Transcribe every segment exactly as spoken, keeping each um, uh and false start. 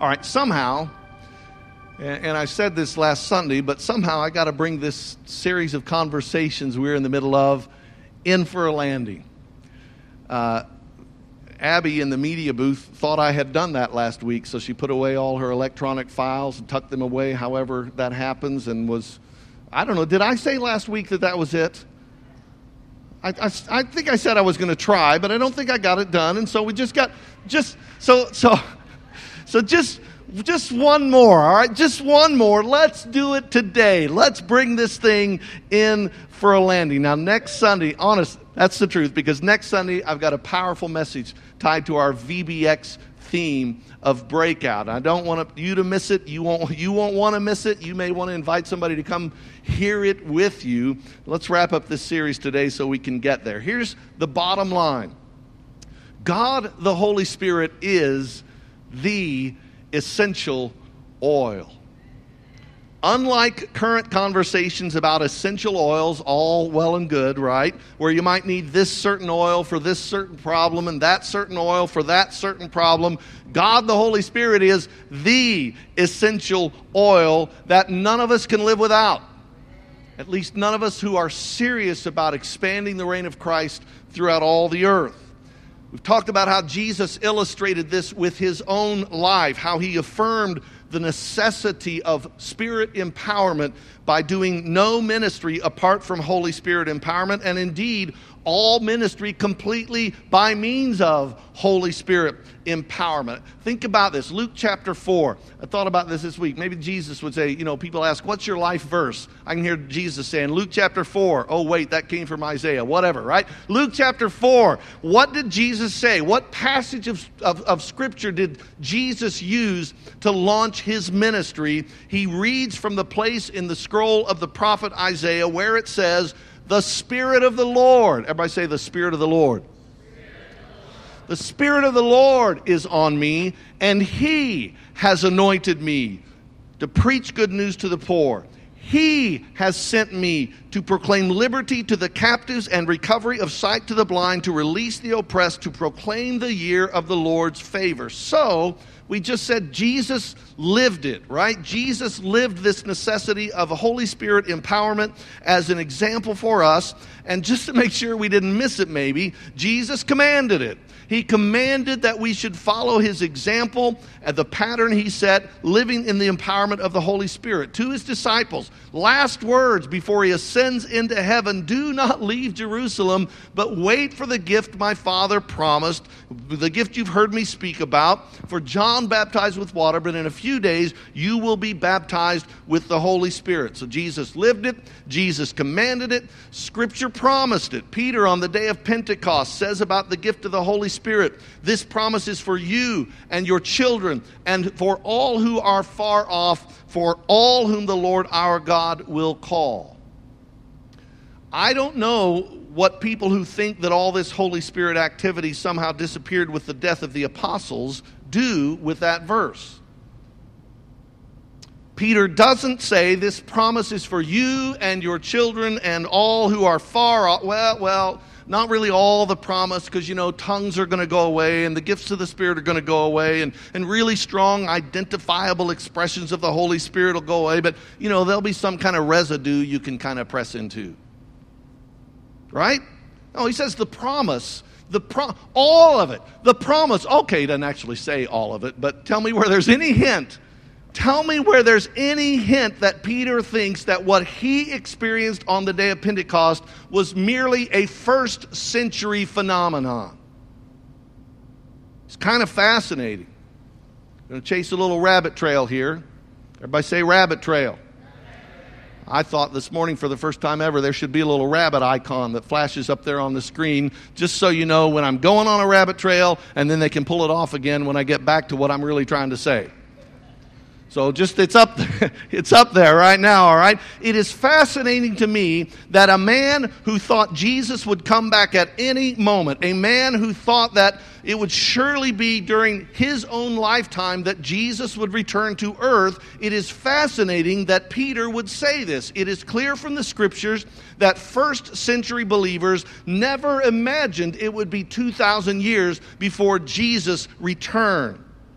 All right, somehow, and, and I said this last Sunday, but somehow I got to bring this series of conversations we're in the middle of in for a landing. Uh, Abby in the media booth thought I had done that last week, so she put away all her electronic files and tucked them away however that happens and was, I don't know, did I say last week that that was it? I, I, I think I said I was going to try, but I don't think I got it done, and so we just got, just, so, so, so just, just one more, all right? Just one more. Let's do it today. Let's bring this thing in for a landing. Now, next Sunday, honest, that's the truth, because next Sunday I've got a powerful message tied to our V B X theme of breakout. I don't want you to miss it. You won't, you won't want to miss it. You may want to invite somebody to come hear it with you. Let's wrap up this series today so we can get there. Here's the bottom line. God, the Holy Spirit, is the essential oil. Unlike current conversations about essential oils, all well and good, right? Where you might need this certain oil for this certain problem and that certain oil for that certain problem, God the Holy Spirit is the essential oil that none of us can live without. At least none of us who are serious about expanding the reign of Christ throughout all the earth. We've talked about how Jesus illustrated this with his own life, how he affirmed the necessity of Spirit empowerment by doing no ministry apart from Holy Spirit empowerment, and indeed all ministry completely by means of Holy Spirit empowerment. Think about this. Luke chapter four. I thought about this this week. Maybe Jesus would say, you know, people ask, what's your life verse? I can hear Jesus saying, Luke chapter four. Oh, wait, that came from Isaiah. Whatever, right? Luke chapter four. What did Jesus say? What passage of, of, of Scripture did Jesus use to launch his ministry? He reads from the place in the scroll of the prophet Isaiah where it says, the Spirit of the Lord. Everybody say, the Spirit of the Lord. The Spirit of the Lord is on me, and He has anointed me to preach good news to the poor. He has sent me to proclaim liberty to the captives and recovery of sight to the blind, to release the oppressed, to proclaim the year of the Lord's favor. So, we just said Jesus lived it, right? Jesus lived this necessity of a Holy Spirit empowerment as an example for us. And just to make sure we didn't miss it maybe, Jesus commanded it. He commanded that we should follow his example and the pattern he set, living in the empowerment of the Holy Spirit. To his disciples, last words before he ascends into heaven, do not leave Jerusalem, but wait for the gift my Father promised, the gift you've heard me speak about. For John baptized with water, but in a few days you will be baptized with the Holy Spirit. So Jesus lived it. Jesus commanded it. Scripture promised it. Peter on the day of Pentecost says about the gift of the Holy Spirit, this promise is for you and your children and for all who are far off, for all whom the Lord our God will call. I don't know what people who think that all this Holy Spirit activity somehow disappeared with the death of the apostles do with that verse. Peter doesn't say this promise is for you and your children and all who are far off. Well, well, not really all the promise, because, you know, tongues are going to go away and the gifts of the Spirit are going to go away, and, and really strong identifiable expressions of the Holy Spirit will go away, but, you know, there'll be some kind of residue you can kind of press into. Right? No, he says the promise, the pro- all of it, the promise. Okay, he doesn't actually say all of it, but tell me where there's any hint. Tell me where there's any hint that Peter thinks that what he experienced on the day of Pentecost was merely a first century phenomenon. It's kind of fascinating. I'm going to chase a little rabbit trail here. Everybody say rabbit trail. I thought this morning for the first time ever there should be a little rabbit icon that flashes up there on the screen, just so you know when I'm going on a rabbit trail, and then they can pull it off again when I get back to what I'm really trying to say. So just, it's up, it's up there right now, all right? It is fascinating to me that a man who thought Jesus would come back at any moment, a man who thought that it would surely be during his own lifetime that Jesus would return to earth, it is fascinating that Peter would say this. It is clear from the Scriptures that first century believers never imagined it would be two thousand years before Jesus returned.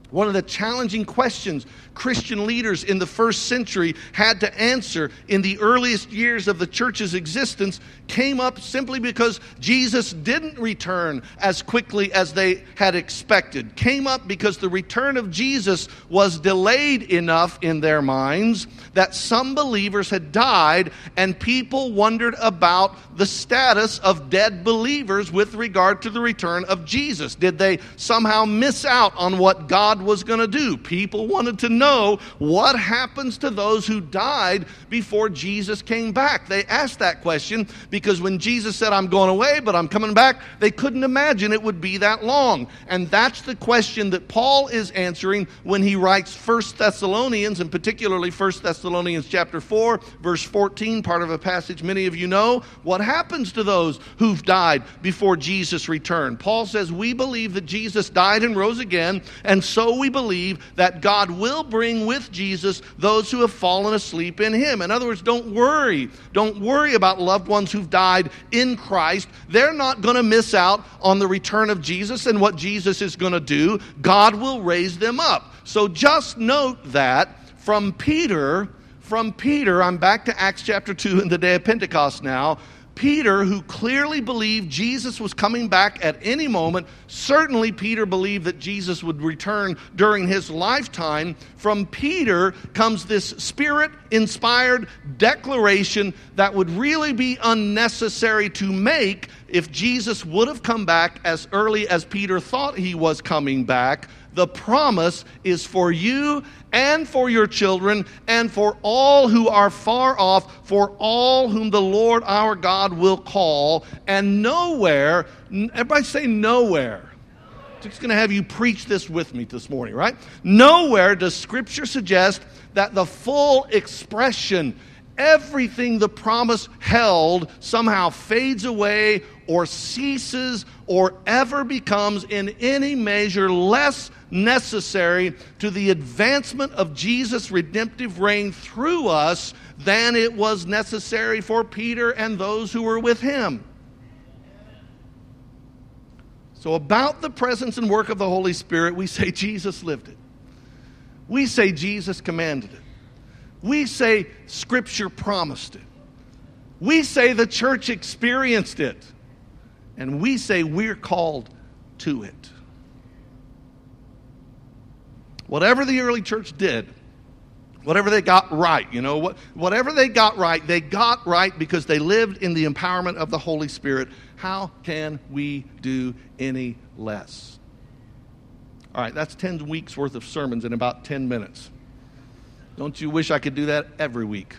One of the challenging questions Christian leaders in the first century had to answer in the earliest years of the church's existence came up simply because Jesus didn't return as quickly as they had expected. Came up because the return of Jesus was delayed enough in their minds that some believers had died, and people wondered about the status of dead believers with regard to the return of Jesus. Did they somehow miss out on what God was going to do? People wanted to know what happens to those who died before Jesus came back. They asked that question because when Jesus said, I'm going away, but I'm coming back, they couldn't imagine it would be that long. And that's the question that Paul is answering when he writes First Thessalonians, and particularly First Thessalonians chapter four, verse fourteen, part of a passage many of you know. What happens to those who've died before Jesus returned? Paul says, we believe that Jesus died and rose again, and so we believe that God will bring with Jesus those who have fallen asleep in him. In other words, don't worry. Don't worry about loved ones who've died in Christ. They're not going to miss out on the return of Jesus and what Jesus is going to do. God will raise them up. So just note that from Peter, from Peter, I'm back to Acts chapter two and the day of Pentecost now. Peter, who clearly believed Jesus was coming back at any moment, certainly Peter believed that Jesus would return during his lifetime. From Peter comes this Spirit-inspired declaration that would really be unnecessary to make if Jesus would have come back as early as Peter thought he was coming back. The promise is for you and for your children and for all who are far off, for all whom the Lord our God will call. And nowhere, everybody say nowhere. I'm just going to have you preach this with me this morning, right? Nowhere does Scripture suggest that the full expression, everything the promise held, somehow fades away or ceases or ever becomes in any measure less necessary to the advancement of Jesus' redemptive reign through us than it was necessary for Peter and those who were with him. So about the presence and work of the Holy Spirit, we say Jesus lived it. We say Jesus commanded it. We say Scripture promised it. We say the church experienced it. And we say we're called to it. Whatever the early church did, whatever they got right, you know, what, whatever they got right, they got right because they lived in the empowerment of the Holy Spirit. How can we do any less? All right, that's ten weeks worth of sermons in about ten minutes. Don't you wish I could do that every week?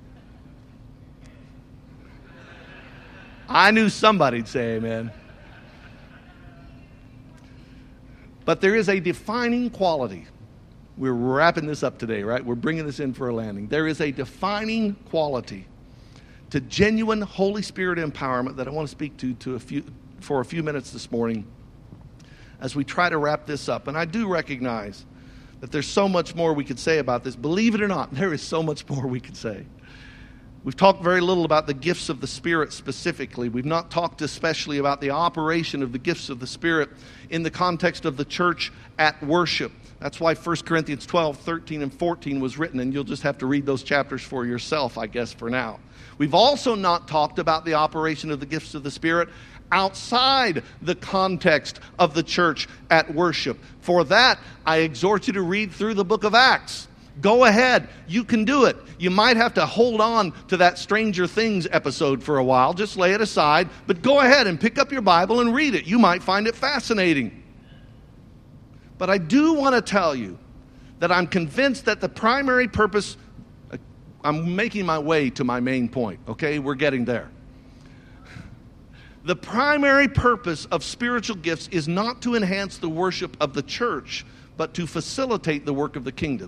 I knew somebody'd say amen. But there is a defining quality. We're wrapping this up today, right? We're bringing this in for a landing. There is a defining quality to genuine Holy Spirit empowerment that I want to speak to, to a few, for a few minutes this morning as we try to wrap this up. And I do recognize that there's so much more we could say about this. Believe it or not, there is so much more we could say. We've talked very little about the gifts of the Spirit specifically. We've not talked especially about the operation of the gifts of the Spirit in the context of the church at worship. That's why First Corinthians twelve, thirteen, and fourteen was written, and you'll just have to read those chapters for yourself, I guess, for now. We've also not talked about the operation of the gifts of the Spirit outside the context of the church at worship. For that, I exhort you to read through the book of Acts. Go ahead. You can do it. You might have to hold on to that Stranger Things episode for a while. Just lay it aside. But go ahead and pick up your Bible and read it. You might find it fascinating. But I do want to tell you that I'm convinced that the primary purpose, I'm making my way to my main point, okay? We're getting there. The primary purpose of spiritual gifts is not to enhance the worship of the church, but to facilitate the work of the kingdom.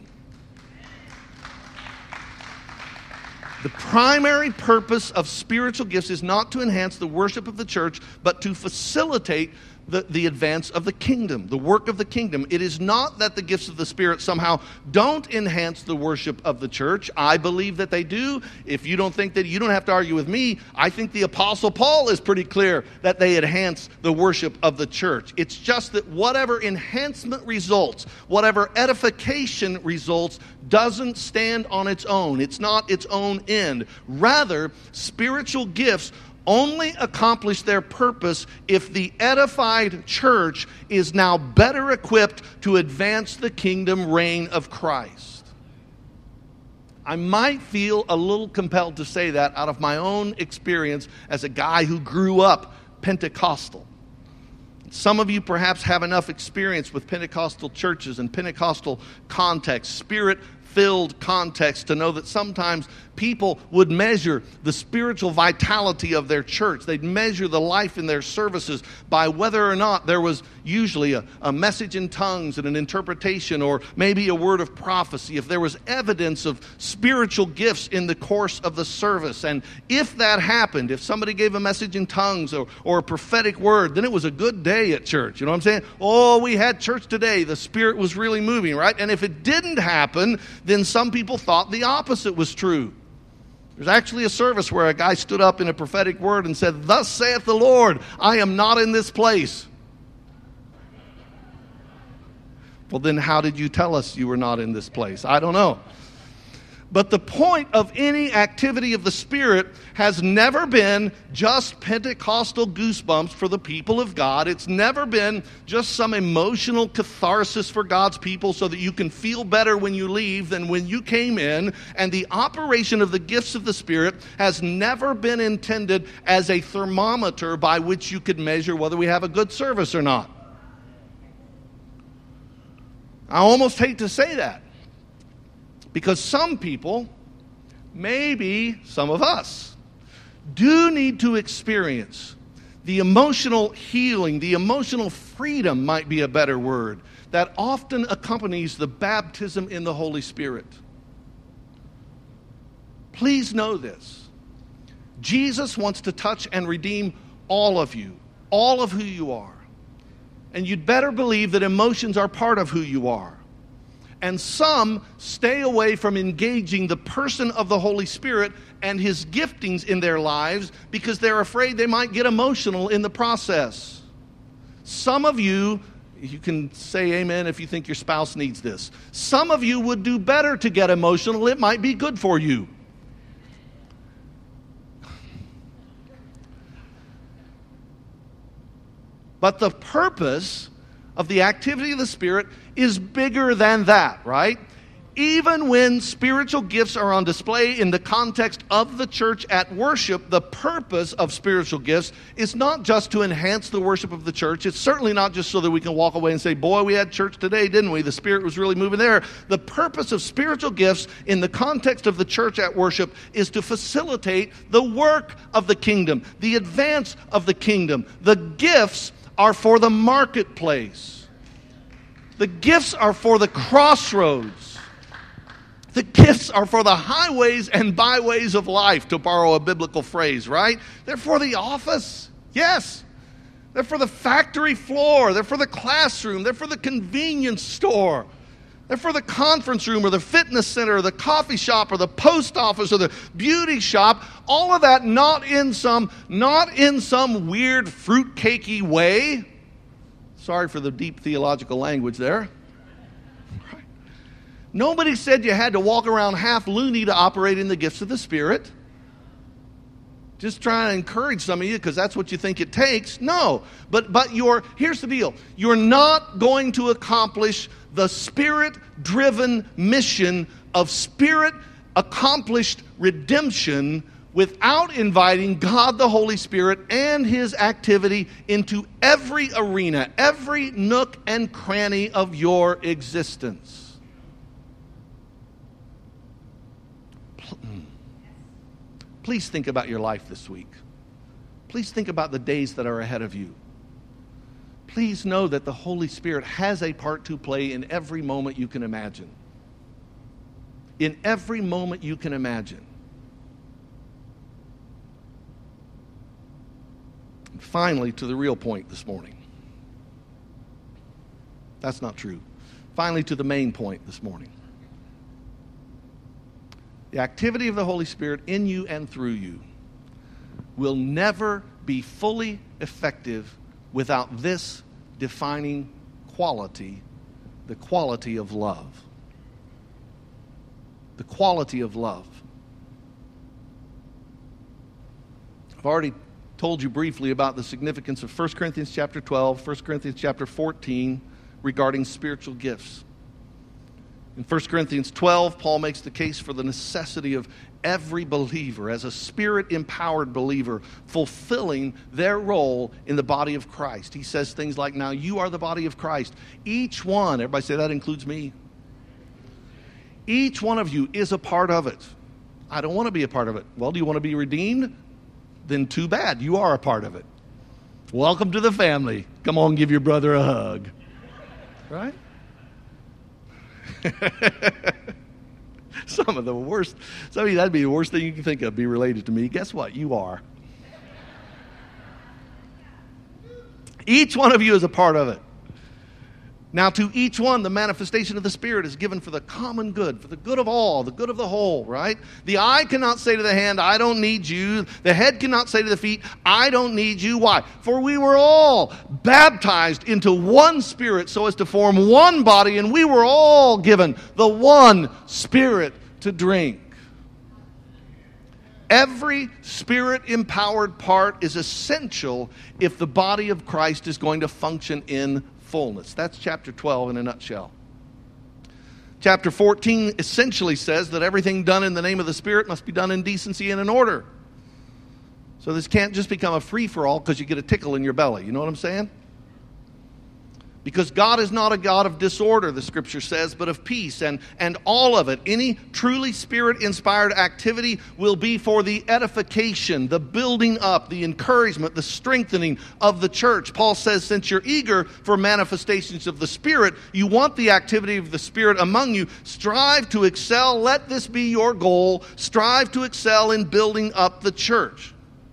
The primary purpose of spiritual gifts is not to enhance the worship of the church, but to facilitate the, the advance of the kingdom, the work of the kingdom. It is not that the gifts of the Spirit somehow don't enhance the worship of the church. I believe that they do. If you don't think that, you don't have to argue with me. I think the Apostle Paul is pretty clear that they enhance the worship of the church. It's just that whatever enhancement results, whatever edification results, doesn't stand on its own. It's not its own end. Rather, spiritual gifts only accomplish their purpose if the edified church is now better equipped to advance the kingdom reign of Christ. I might feel a little compelled to say that out of my own experience as a guy who grew up Pentecostal. Some of you perhaps have enough experience with Pentecostal churches and Pentecostal context, Spirit-filled context, to know that sometimes people would measure the spiritual vitality of their church. They'd measure the life in their services by whether or not there was usually a, a message in tongues and an interpretation, or maybe a word of prophecy, if there was evidence of spiritual gifts in the course of the service. And if that happened, if somebody gave a message in tongues or, or a prophetic word, then it was a good day at church. You know what I'm saying? Oh, we had church today. The Spirit was really moving, right? And if it didn't happen, then some people thought the opposite was true. There's actually a service where a guy stood up in a prophetic word and said, "Thus saith the Lord, I am not in this place." Well, then how did you tell us you were not in this place? I don't know. But the point of any activity of the Spirit has never been just Pentecostal goosebumps for the people of God. It's never been just some emotional catharsis for God's people so that you can feel better when you leave than when you came in. And the operation of the gifts of the Spirit has never been intended as a thermometer by which you could measure whether we have a good service or not. I almost hate to say that, because some people, maybe some of us, do need to experience the emotional healing, the emotional freedom might be a better word, that often accompanies the baptism in the Holy Spirit. Please know this. Jesus wants to touch and redeem all of you, all of who you are. And you'd better believe that emotions are part of who you are. And some stay away from engaging the person of the Holy Spirit and His giftings in their lives because they're afraid they might get emotional in the process. Some of you, you can say amen if you think your spouse needs this. Some of you would do better to get emotional. It might be good for you. But the purpose of the activity of the Spirit is bigger than that, right? Even when spiritual gifts are on display in the context of the church at worship, the purpose of spiritual gifts is not just to enhance the worship of the church. It's certainly not just so that we can walk away and say, boy, we had church today, didn't we? The Spirit was really moving there. The purpose of spiritual gifts in the context of the church at worship is to facilitate the work of the kingdom, the advance of the kingdom. The gifts are for the marketplace. The gifts are for the crossroads. The gifts are for the highways and byways of life, to borrow a biblical phrase, right? They're for the office. Yes. They're for the factory floor. They're for the classroom. They're for the convenience store. They're for the conference room or the fitness center or the coffee shop or the post office or the beauty shop. All of that not in some, not in some weird fruitcakey way. Sorry for the deep theological language there. Nobody said you had to walk around half loony to operate in the gifts of the Spirit. Just trying to encourage some of you because that's what you think it takes. No, but but you're here's the deal. You're not going to accomplish the Spirit-driven mission of Spirit-accomplished redemption without inviting God the Holy Spirit and His activity into every arena, every nook and cranny of your existence. Please think about your life this week. Please think about the days that are ahead of you. Please know that the Holy Spirit has a part to play in every moment you can imagine. In every moment you can imagine. And finally, to the real point this morning. That's not true. Finally, to the main point this morning. The activity of the Holy Spirit in you and through you will never be fully effective without this defining quality, the quality of love. The quality of love. I've already told you briefly about the significance of First Corinthians chapter twelve, First Corinthians chapter fourteen regarding spiritual gifts. In First Corinthians twelve, Paul makes the case for the necessity of every believer, as a Spirit-empowered believer, fulfilling their role in the body of Christ. He says things like, now you are the body of Christ. Each one, everybody say that includes me. Each one of you is a part of it. I don't want to be a part of it. Well, do you want to be redeemed? Then too bad. You are a part of it. Welcome to the family. Come on, give your brother a hug. Right? Some of the worst, some of you, that'd be the worst thing you can think of, be related to me. Guess what? You are. Each one of you is a part of it. Now, to each one, the manifestation of the Spirit is given for the common good, for the good of all, the good of the whole, right? The eye cannot say to the hand, I don't need you. The head cannot say to the feet, I don't need you. Why? For we were all baptized into one Spirit so as to form one body, and we were all given the one Spirit to drink. Every Spirit-empowered part is essential if the body of Christ is going to function in fullness. That's chapter twelve in a nutshell. Chapter fourteen essentially says that everything done in the name of the Spirit must be done in decency and in order. So this can't just become a free-for-all because you get a tickle in your belly. You know what I'm saying? Because God is not a God of disorder, the Scripture says, but of peace. And, and all of it, any truly Spirit-inspired activity will be for the edification, the building up, the encouragement, the strengthening of the church. Paul says, since you're eager for manifestations of the Spirit, you want the activity of the Spirit among you, strive to excel. Let this be your goal. Strive to excel in building up the church.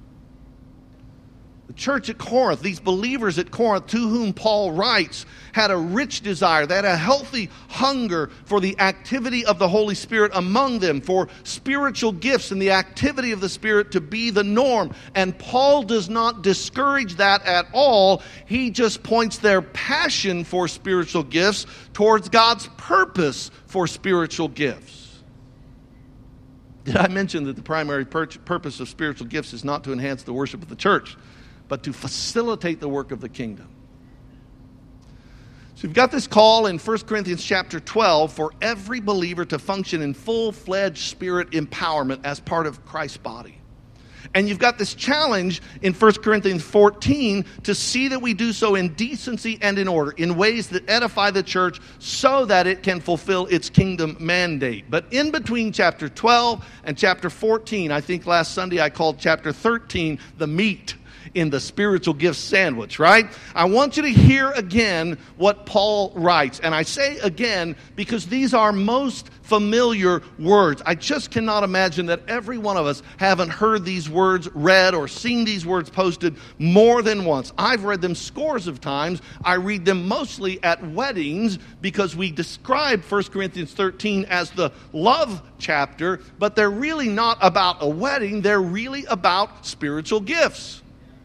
The church at Corinth, these believers at Corinth to whom Paul writes, had a rich desire. They had a healthy hunger for the activity of the Holy Spirit among them, for spiritual gifts and the activity of the Spirit to be the norm. And Paul does not discourage that at all. He just points their passion for spiritual gifts towards God's purpose for spiritual gifts. Did I mention that the primary pur- purpose of spiritual gifts is not to enhance the worship of the church, but to facilitate the work of the kingdom? So you've got this call in First Corinthians chapter twelve for every believer to function in full-fledged Spirit empowerment as part of Christ's body. And you've got this challenge in First Corinthians fourteen to see that we do so in decency and in order, in ways that edify the church so that it can fulfill its kingdom mandate. But in between chapter twelve and chapter fourteen, I think last Sunday I called chapter thirteen the meat in the spiritual gifts sandwich, right? I want you to hear again what Paul writes. And I say again because these are most familiar words. I just cannot imagine that every one of us haven't heard these words read or seen these words posted more than once. I've read them scores of times. I read them mostly at weddings because we describe First Corinthians thirteen as the love chapter, but they're really not about a wedding. They're really about spiritual gifts.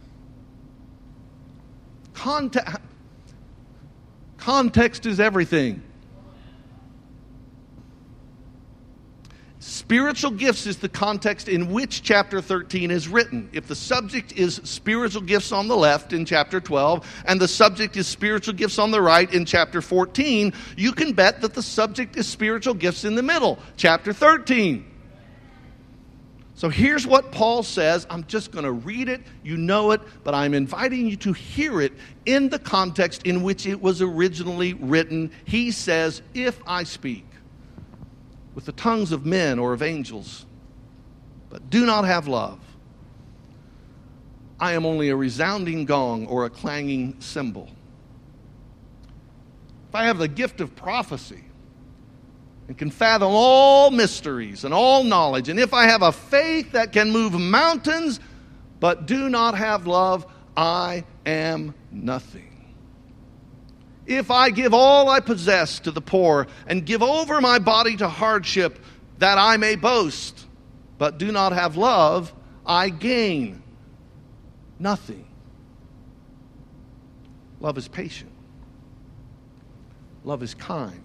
Context, context is everything. Spiritual gifts is the context in which chapter thirteen is written. If the subject is spiritual gifts on the left in chapter twelve, and the subject is spiritual gifts on the right in chapter fourteen, you can bet that the subject is spiritual gifts in the middle, chapter thirteen. So here's what Paul says. I'm just going to read it. You know it, but I'm inviting you to hear it in the context in which it was originally written. He says, if I speak with the tongues of men or of angels, but do not have love, I am only a resounding gong or a clanging cymbal. If I have the gift of prophecy, and can fathom all mysteries and all knowledge, and if I have a faith that can move mountains, but do not have love, I am nothing. if I give all I possess to the poor and give over my body to hardship that I may boast, but do not have love, I gain nothing. Love is patient. Love is kind.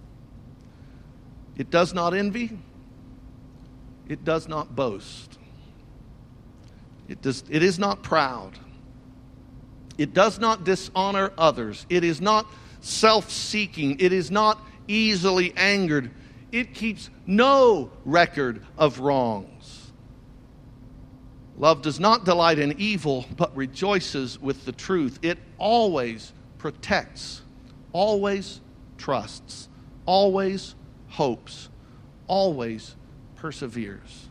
It does not envy. It does not boast. It does, it is not proud. It does not dishonor others. It is not self-seeking. It is not easily angered. It keeps no record of wrongs. Love does not delight in evil, but rejoices with the truth. It always protects, always trusts, always hopes, always perseveres.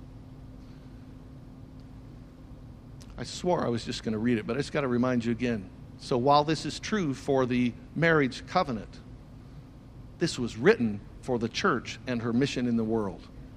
I swore I was just going to read it, but I just got to remind you again. So while this is true for the marriage covenant, this was written for the church and her mission in the world.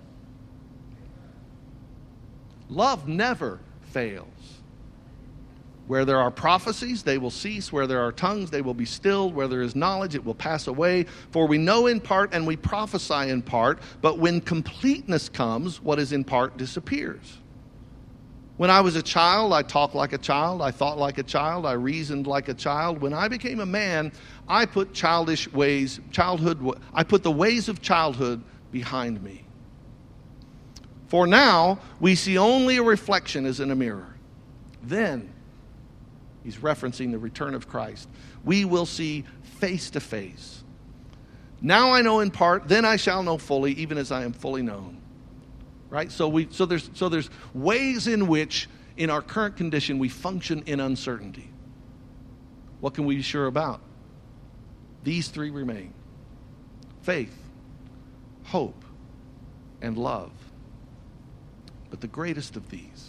Love never fails. Where there are prophecies, they will cease. Where there are tongues, they will be stilled. Where there is knowledge, it will pass away. For we know in part and we prophesy in part, but when completeness comes, what is in part disappears. When I was a child, I talked like a child. I thought like a child. I reasoned like a child. When I became a man, I put childish ways, childhood, I put the ways of childhood behind me. For now, we see only a reflection as in a mirror. Then, he's referencing the return of Christ, we will see face to face. Now I know in part, then I shall know fully, even as I am fully known. Right? So we so there's so there's ways in which in our current condition we function in uncertainty. What can we be sure about? These three remain: faith, hope, and love. But the greatest of these,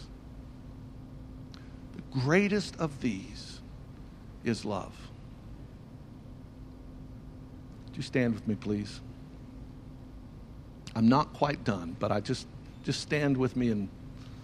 the greatest of these is love. Would you stand with me, please? I'm not quite done, but I just, just stand with me. And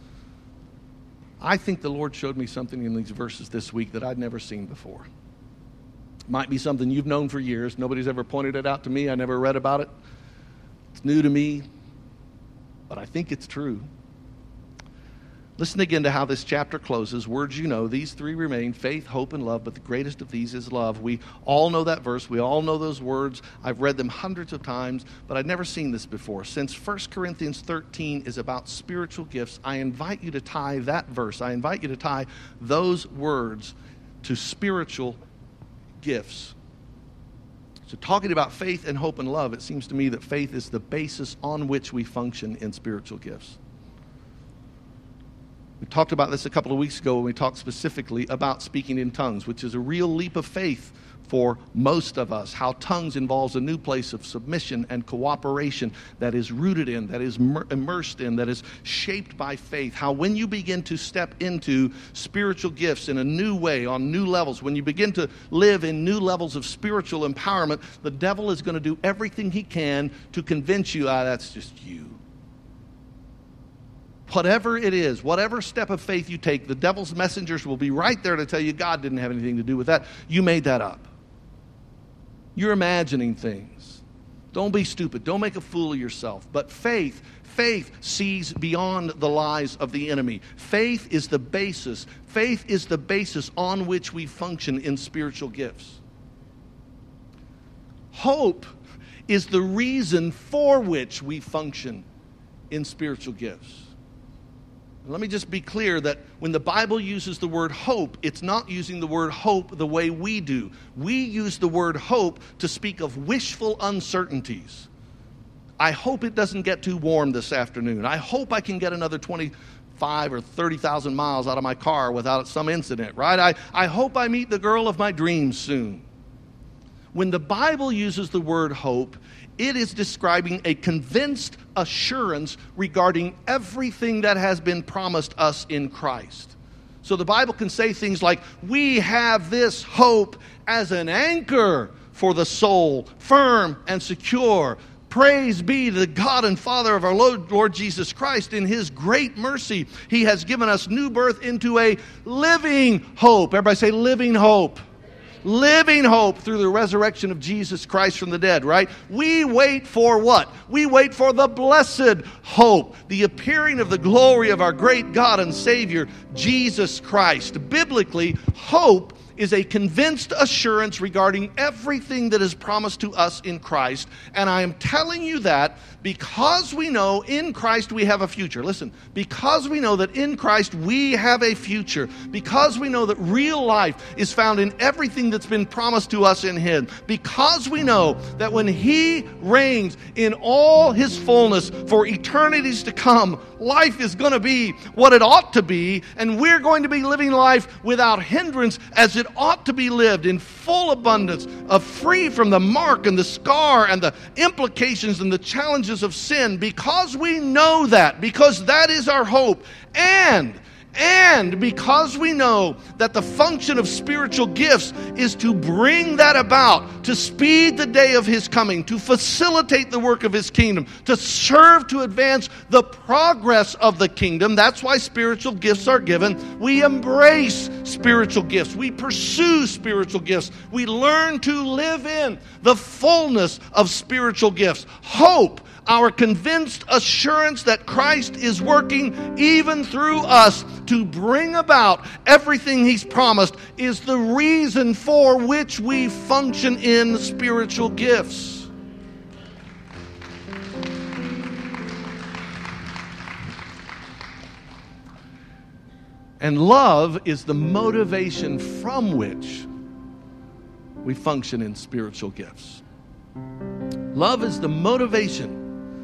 I think the Lord showed me something in these verses this week that I'd never seen before. It might be something you've known for years. Nobody's ever pointed it out to me. I never read about it. It's new to me, but I think it's true. Listen again to how this chapter closes. Words you know, these three remain: faith, hope, and love, but the greatest of these is love. We all know that verse. We all know those words. I've read them hundreds of times, but I'd never seen this before. Since First Corinthians thirteen is about spiritual gifts, I invite you to tie that verse, I invite you to tie those words to spiritual gifts. So talking about faith and hope and love, it seems to me that faith is the basis on which we function in spiritual gifts. We talked about this a couple of weeks ago when we talked specifically about speaking in tongues, which is a real leap of faith for most of us. How tongues involves a new place of submission and cooperation that is rooted in, that is immersed in, that is shaped by faith. How when you begin to step into spiritual gifts in a new way, on new levels, when you begin to live in new levels of spiritual empowerment, the devil is going to do everything he can to convince you, ah, that's just you. Whatever it is, whatever step of faith you take, the devil's messengers will be right there to tell you God didn't have anything to do with that. You made that up. You're imagining things. Don't be stupid. Don't make a fool of yourself. But faith, faith sees beyond the lies of the enemy. Faith is the basis. Faith is the basis on which we function in spiritual gifts. Hope is the reason for which we function in spiritual gifts. Let me just be clear that when the Bible uses the word hope, it's not using the word hope the way we do. We use the word hope to speak of wishful uncertainties. I hope it doesn't get too warm this afternoon. I hope I can get another twenty-five or thirty thousand miles out of my car without some incident, right? I, I hope I meet the girl of my dreams soon. When the Bible uses the word hope, it is describing a convinced assurance regarding everything that has been promised us in Christ. So the Bible can say things like, we have this hope as an anchor for the soul, firm and secure. Praise be to the God and Father of our Lord Jesus Christ. In His great mercy, He has given us new birth into a living hope. Everybody say living hope. living hope through the resurrection of Jesus Christ from the dead, right? We wait for what? We wait for the blessed hope, the appearing of the glory of our great God and Savior, Jesus Christ. Biblically, hope is a convinced assurance regarding everything that is promised to us in Christ. And I am telling you that because we know in Christ we have a future. Listen, because we know that in Christ we have a future, because we know that real life is found in everything that's been promised to us in Him, because we know that when He reigns in all His fullness for eternities to come, life is going to be what it ought to be, and we're going to be living life without hindrance as it ought to be lived, in full abundance, of free from the mark and the scar and the implications and the challenges of sin. Because we know that, because that is our hope, and And because we know that the function of spiritual gifts is to bring that about, to speed the day of His coming, to facilitate the work of His kingdom, to serve to advance the progress of the kingdom. That's why spiritual gifts are given. We embrace spiritual gifts. We pursue spiritual gifts. We learn to live in the fullness of spiritual gifts. Hope, our convinced assurance that Christ is working even through us to bring about everything He's promised, is the reason for which we function in spiritual gifts. And love is the motivation from which we function in spiritual gifts. Love is the motivation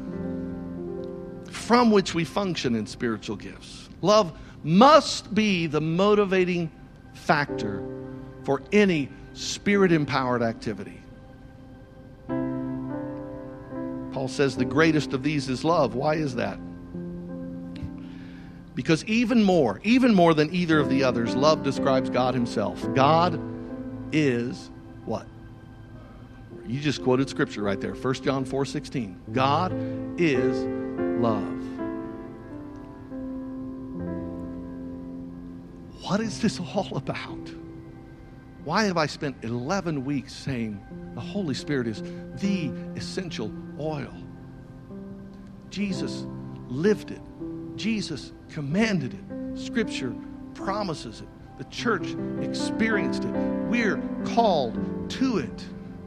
from which we function in spiritual gifts. Love must be the motivating factor for any Spirit-empowered activity. Paul says the greatest of these is love. Why is that? Because even more, even more than either of the others, love describes God Himself. God is what? You just quoted Scripture right there, First John four sixteen. God is love. What is this all about? Why have I spent eleven weeks saying the Holy Spirit is the essential oil? Jesus lived it. Jesus commanded it. Scripture promises it. The church experienced it. We're called to it.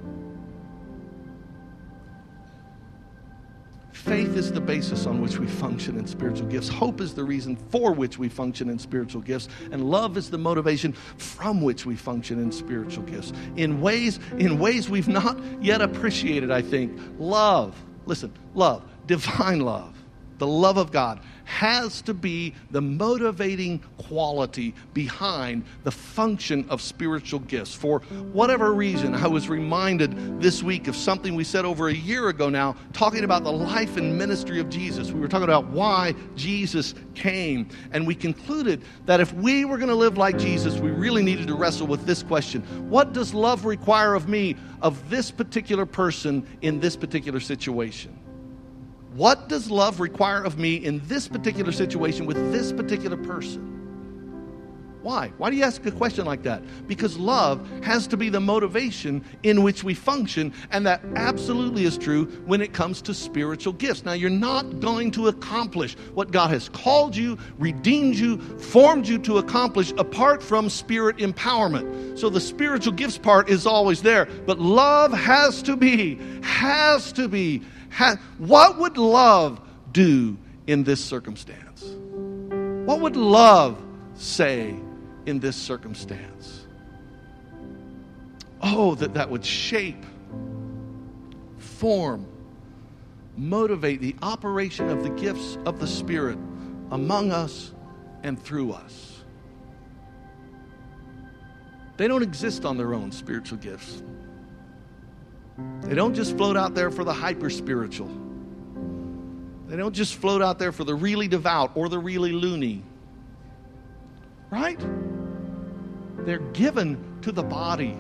Faith is the basis on which we function in spiritual gifts. Hope is the reason for which we function in spiritual gifts. And love is the motivation from which we function in spiritual gifts. In ways, in ways we've not yet appreciated, I think. Love, listen, love, divine love, the love of God, has to be the motivating quality behind the function of spiritual gifts. For whatever reason, I was reminded this week of something we said over a year ago now, talking about the life and ministry of Jesus. We were talking about why Jesus came, and we concluded that if we were going to live like Jesus, we really needed to wrestle with this question: what does love require of me, of this particular person, in this particular situation? What does love require of me in this particular situation with this particular person? Why? Why do you ask a question like that? Because love has to be the motivation in which we function, and that absolutely is true when it comes to spiritual gifts. Now, you're not going to accomplish what God has called you, redeemed you, formed you to accomplish apart from Spirit empowerment. So the spiritual gifts part is always there, but love has to be, has to be, Ha- what would love do in this circumstance? What would love say in this circumstance? Oh, that that would shape, form, motivate the operation of the gifts of the Spirit among us and through us. They don't exist on their own, spiritual gifts. They don't just float out there for the hyper-spiritual. They don't just float out there for the really devout or the really loony. Right? They're given to the body.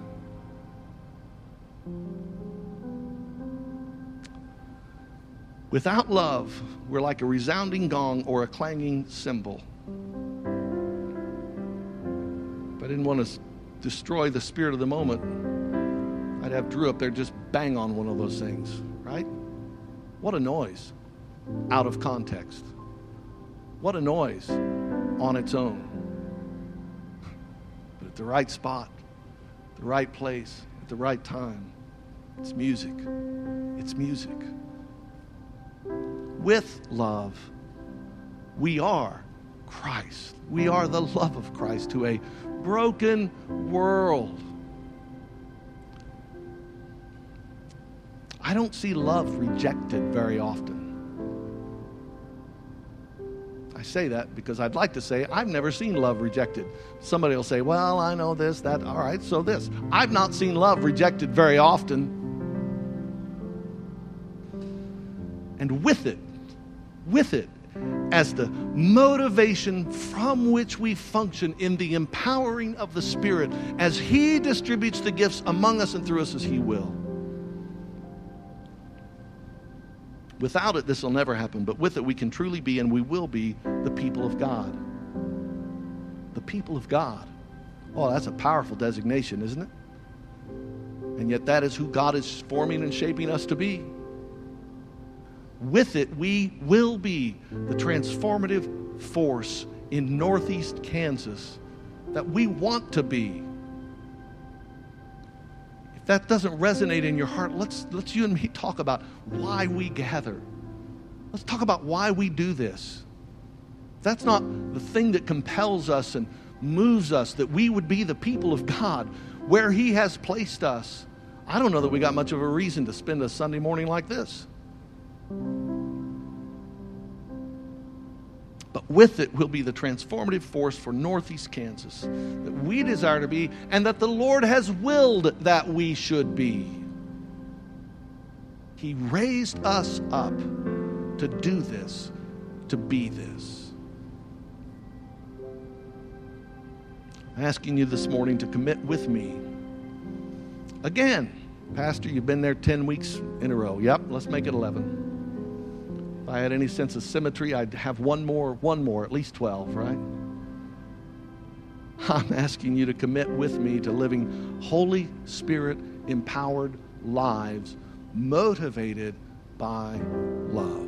Without love, we're like a resounding gong or a clanging cymbal. But I didn't want to destroy the spirit of the moment, I'd have Drew up there just bang on one of those things, right? What a noise out of context. What a noise on its own. But at the right spot, the right place, at the right time, it's music. It's music. With love, we are Christ. We are the love of Christ to a broken world. I don't see love rejected very often. I say that because I'd like to say I've never seen love rejected. Somebody will say, well, I know this, that, all right, so this. I've not seen love rejected very often. And with it, with it, as the motivation from which we function in the empowering of the Spirit, as He distributes the gifts among us and through us as He will. Without it, this will never happen. But with it, we can truly be, and we will be, the people of God. The people of God. Oh, that's a powerful designation, isn't it? And yet that is who God is forming and shaping us to be. With it, we will be the transformative force in Northeast Kansas that we want to be. If that doesn't resonate in your heart, let's, let's you and me talk about why we gather. Let's talk about why we do this. That's not the thing that compels us and moves us, that we would be the people of God where He has placed us. I don't know that we got much of a reason to spend a Sunday morning like this. But with it will be the transformative force for Northeast Kansas that we desire to be and that the Lord has willed that we should be. He raised us up to do this, to be this. I'm asking you this morning to commit with me. Again, Pastor, you've been there ten weeks in a row. Yep, let's make it eleven. If I had any sense of symmetry, I'd have one more, one more, at least twelve, right? I'm asking you to commit with me to living Holy Spirit-empowered lives motivated by love.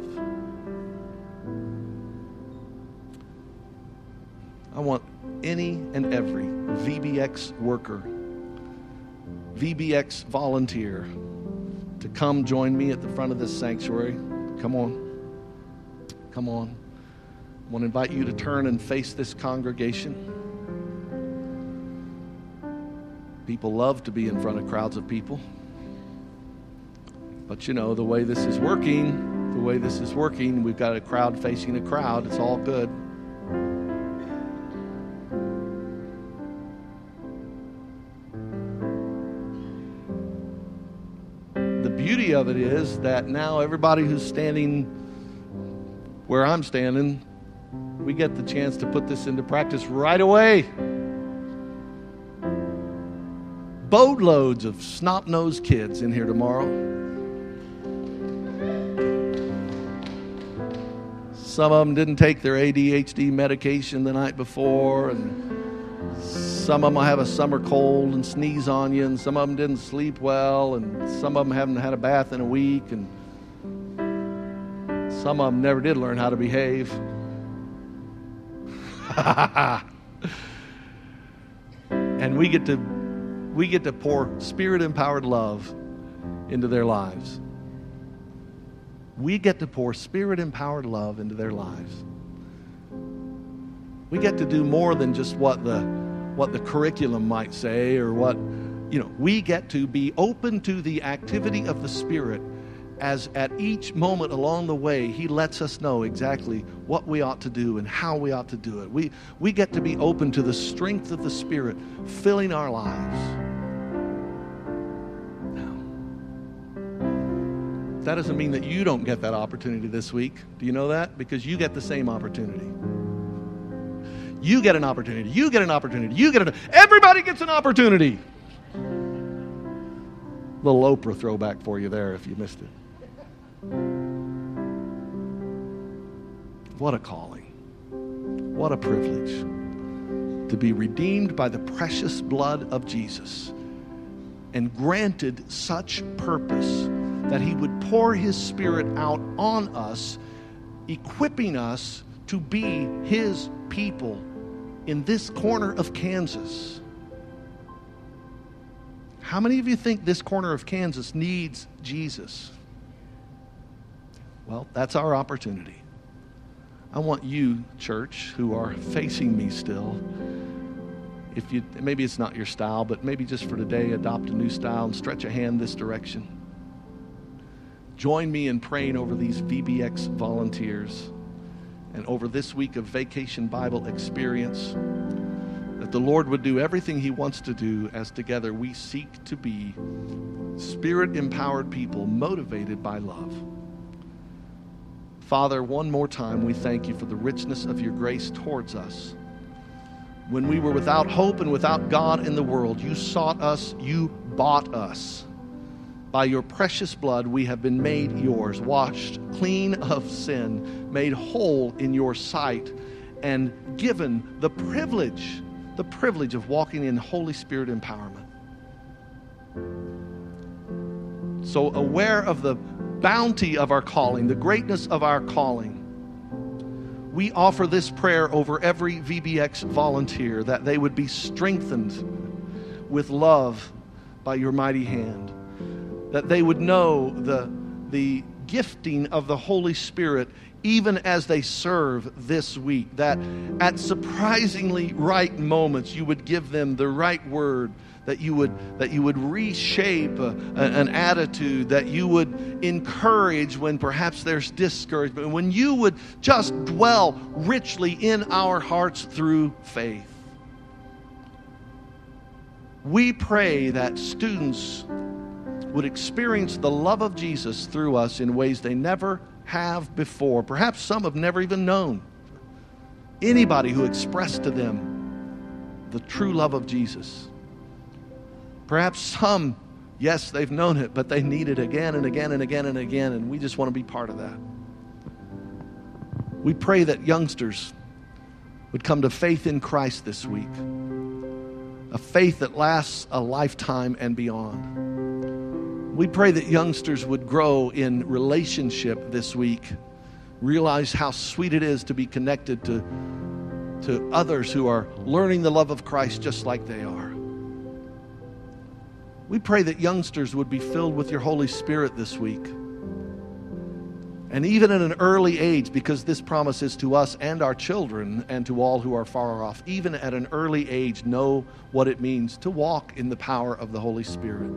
I want any and every V B X worker, V B X volunteer to come join me at the front of this sanctuary. Come on. Come on. I want to invite you to turn and face this congregation. People love to be in front of crowds of people. But you know, the way this is working, the way this is working, we've got a crowd facing a crowd. It's all good. The beauty of it is that now everybody who's standing where I'm standing, we get the chance to put this into practice right away. Boatloads of snot-nosed kids in here tomorrow. Some of them didn't take their A D H D medication the night before, and some of them will have a summer cold and sneeze on you, and some of them didn't sleep well, and some of them haven't had a bath in a week, and some of them never did learn how to behave. And we get to we get to pour Spirit-empowered love into their lives. We get to pour Spirit-empowered love into their lives. We get to do more than just what the what the curriculum might say, or what, you know, we get to be open to the activity of the Spirit, as at each moment along the way, He lets us know exactly what we ought to do and how we ought to do it. We, we get to be open to the strength of the Spirit filling our lives. Now, that doesn't mean that you don't get that opportunity this week. Do you know that? Because you get the same opportunity. You get an opportunity. You get an opportunity. You get an Everybody gets an opportunity. Little Oprah throwback for you there if you missed it. What a calling. What a privilege to to be redeemed by the precious blood of Jesus, and granted such purpose that he would pour his Spirit out on us, equipping us to be his people in this corner of Kansas. How many of you think this corner of Kansas needs Jesus? Well, that's our opportunity. I want you, church, who are facing me still, if you, maybe it's not your style, but maybe just for today, adopt a new style and stretch a hand this direction. Join me in praying over these V B X volunteers and over this week of Vacation Bible Experience, that the Lord would do everything he wants to do as together we seek to be Spirit-empowered people motivated by love. Father, one more time, we thank you for the richness of your grace towards us. When we were without hope and without God in the world, you sought us, you bought us. By your precious blood, we have been made yours, washed clean of sin, made whole in your sight, and given the privilege, the privilege of walking in Holy Spirit empowerment. So aware of the bounty of our calling, the greatness of our calling, we offer this prayer over every V B X volunteer, that they would be strengthened with love by your mighty hand, that they would know the, the gifting of the Holy Spirit even as they serve this week, that at surprisingly right moments you would give them the right word, that you would that you would reshape a, a, an attitude, that you would encourage when perhaps there's discouragement, when you would just dwell richly in our hearts through faith. We pray that students would experience the love of Jesus through us in ways they never have before. Perhaps some have never even known anybody who expressed to them the true love of Jesus. Perhaps some, yes, they've known it, but they need it again and again and again and again, and we just want to be part of that. We pray that youngsters would come to faith in Christ this week, a faith that lasts a lifetime and beyond. We pray that youngsters would grow in relationship this week, realize how sweet it is to be connected to, to others who are learning the love of Christ just like they are. We pray that youngsters would be filled with your Holy Spirit this week. And even at an early age, because this promise is to us and our children and to all who are far off, even at an early age, know what it means to walk in the power of the Holy Spirit.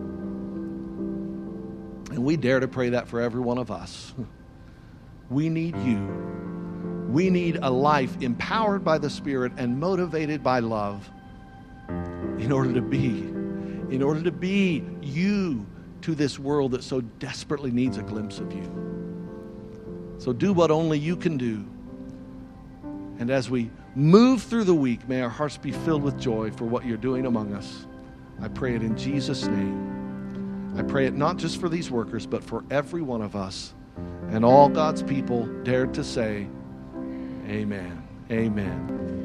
And we dare to pray that for every one of us. We need you. We need a life empowered by the Spirit and motivated by love in order to be, in order to be you to this world that so desperately needs a glimpse of you. So do what only you can do. And as we move through the week, may our hearts be filled with joy for what you're doing among us. I pray it in Jesus' name. I pray it not just for these workers, but for every one of us. And all God's people dared to say, amen. Amen.